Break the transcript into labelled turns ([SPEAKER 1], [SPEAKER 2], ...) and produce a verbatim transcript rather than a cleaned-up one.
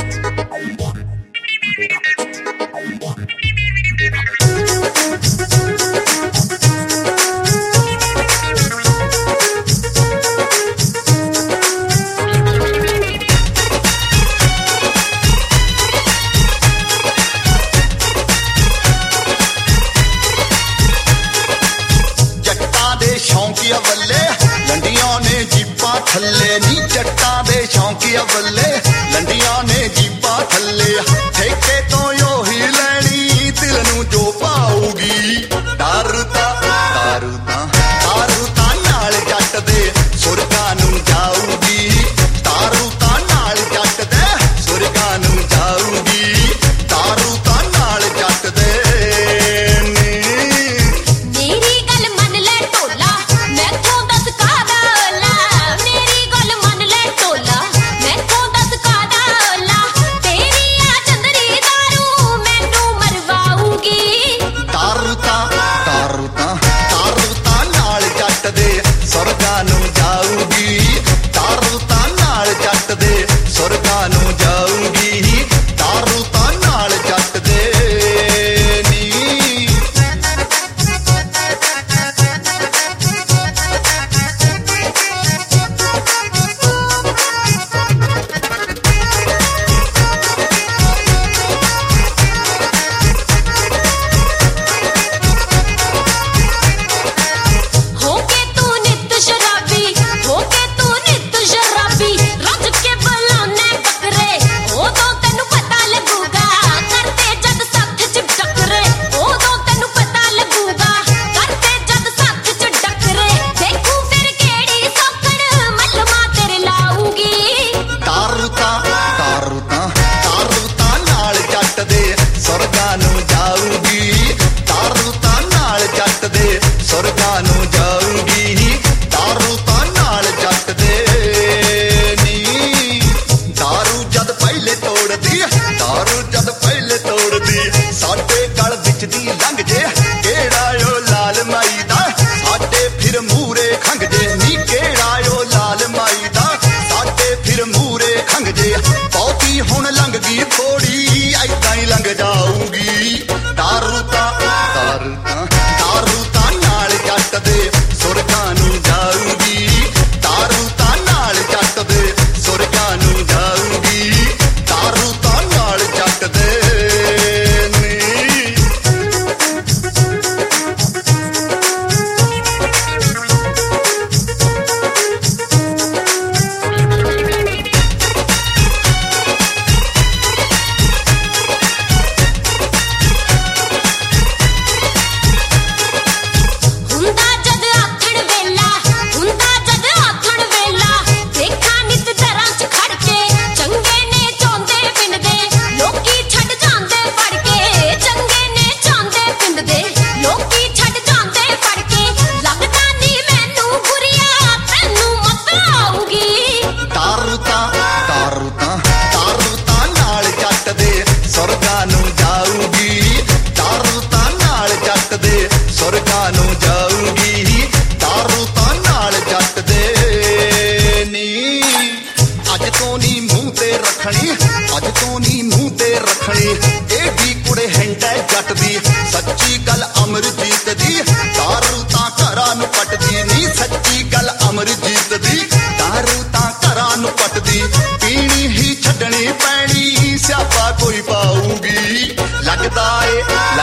[SPEAKER 1] थल्ले नी जट्टा दे शौकिया बल्ले लंडिया ने जीबा थल्ले ठेके तो यो ही लैनी दिल नू जो पाऊगी दारू ता दारू ता दारू ता नाल जट दे सुरगा नू जाऊगी दारू ता नाल जट दे सुरगा नू जाऊगी दारू ता नाल जट दे
[SPEAKER 2] मेरी गल मन ले टोला मैं तो दस कादा मेरी गल मन ले टोला मैं तो दस कादा तेरी आ चंदरी दारू मैनू मरवाऊगी
[SPEAKER 1] दारू ता दारू ता दारू ता नाल जट दे सुरगा नू जाऊगी दारू ता नाल जट दे सुरगा नू जाऊगी दारू ता नाल जट दे नी
[SPEAKER 2] होके तू नित शराबी होके तू नित शराबी रज के बुलाने बकरे उदों तेनू पता लगूगा करते जद साथ च टकरे उदों तेनू पता लगूगा करते जद साथ च टकरे देखू फिर केड़ी सौकड़ मलमा तेरे लाऊगी
[SPEAKER 1] दारू ता दारू ता दारू ता नाल जट दे सुरगा नू जाऊगी दारू ता नाल जट दे सुरगा नू जाऊगी दारू ता नाल जट दे नी दारू जद पहले तोड़दी दारू जद पहले तोड़दी साडे गल विच दी लंघ जे केड़ा ओ लाल माई दा साडे फिर मूरे खंघ जे नी केड़ा ओ लाल माई दा साडे फिर मूरे खंघ जे बहुती हुण लंघ गई थोड़ी ऐदां ही लंघ जाऊगी दारू ता दारू ता दारू ता नाल जट दे सुरगा नू जाऊगी दारू ता नाल जट दे सुरगा नू जाऊगी दारू ता नाल जट दे नी
[SPEAKER 2] हुंदा जद आखण वेला हुंदा जद आखण वेला देखा नित दरां च खड़ के चंगे ने चांदे पिंडदे लोकी छड़ जांदे फड़ के चंगे ने चांदे पिंडदे लोकी छड़ जांदे फड़ के लगदा नी मैनू बुरिया तैनू मत आऊगी
[SPEAKER 1] दारू ता दारू ता दारू ता नाल जट दे सुरगा नू जाऊगी दारू ता नाल जट दे सुरगा नू जाऊगी दारू ता नाल जट दे नी अज तो नी मूंह ते रखनी अज तो नी मूंह ते रखनी एडी कुड़े हैंडै जट दी सच्ची गल अमरजीत दी दारू ता घरां नू पटदी नी सच्ची गल अमरजीत दी दारू ता घरां नू पटदी पीनी ही छड्डनी पैनी स्यापा कोई पाऊगी लगदा ए